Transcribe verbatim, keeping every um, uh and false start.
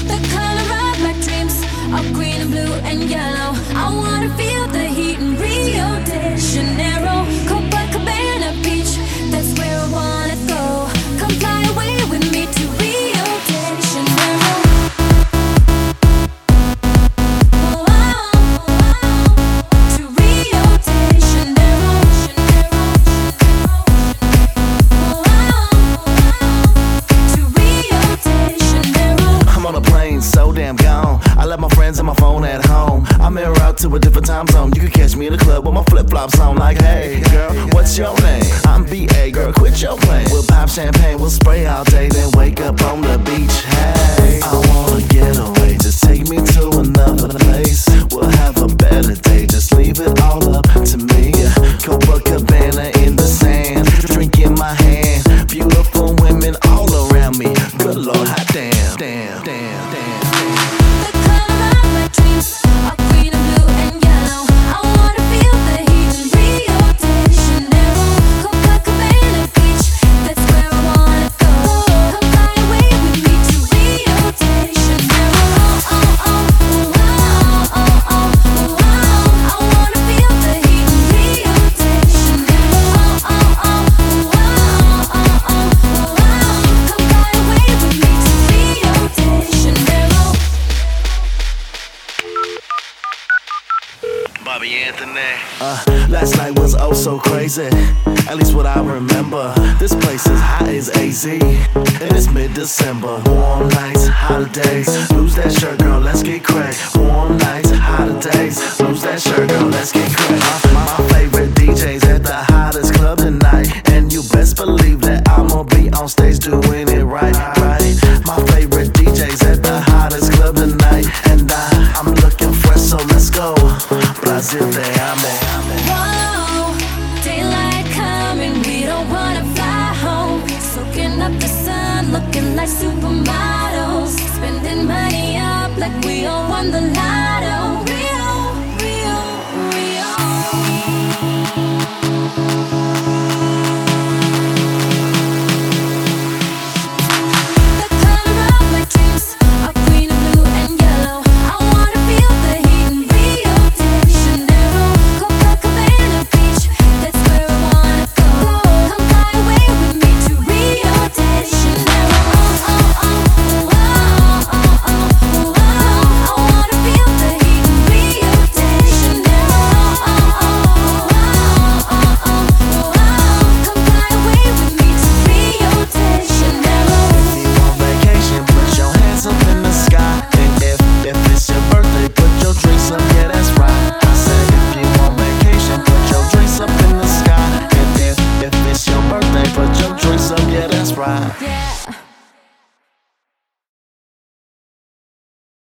The color of my dreams are green and blue and yellow. I wanna feel the heat in Rio de Janeiro, Copacabana Beach, that's where I wanna go. Come fly away with me to Rio de Janeiro. Oh, oh, oh, to Rio de Janeiro. Oh, oh, to Rio de Janeiro. I'm on a plane, so damn gone. I left my friends and my phone at home. I'm en route to a different time zone. You can catch me in the club with my flip-flops on. Like, hey, girl, what's your name? I'm B A, girl, quit your playing. We'll pop champagne, we'll spray all day, then wake up on the beach. Hey, I wanna get away, just take me to another place. We'll have a better day, just leave it all up to me. Copacabana in the sand, drink in my hand. Beautiful women all around me. Good Lord, hot damn, damn, damn, damn. The color of my dreams are green and blue and yellow. I wanna feel the heat in Rio de Janeiro, Copacabana Beach, that's where I wanna go. Come fly away with me to Rio de Janeiro. Oh, oh, oh, oh, oh, oh, oh, oh. I wanna feel the heat in Rio de Janeiro. Oh, oh, oh, oh, oh, oh, oh, oh. Come fly away with me to Rio de Janeiro. Bobby Anthony. Uh, last night was oh so crazy. At least what I remember. This place is hot as A Z, and it's mid-December. Warm nights, hotter days. Lose that shirt, girl, let's get cracked. Warm nights, hotter days. Lose that shirt, girl, let's get cracked. My, my favorite D J's at the hottest club tonight, and you best believe that I'ma be on stage doing it right, right. My favorite D J's at the hottest club tonight, and I, I'm looking fresh, so let's go. Brazil, te amo. Whoa, daylight coming, we don't wanna fly home. Soaking up the sun, looking like supermodels. Spending money up like we all won the lotto. Rio, Rio, Rio. The color of my dreams are green and blue and yellow. I wanna feel the heat in Rio de Janeiro, Copacabana Beach, that's where I wanna go. Come fly away with me to Rio de Janeiro. Oh, oh, oh, oh, oh, oh, oh. I wanna feel the heat in Rio de Janeiro. Oh, oh, oh, oh, oh, oh, oh. Come fly away with me to Rio de Janeiro. If you on vacation, put your hands up in the sky. And if, if it's your birthday, put your drinks up, yeah, that's right. I said if you on vacation, put your drinks up in the sky. And if, if it's your birthday, put your drinks up, yeah, that's right. Yeah.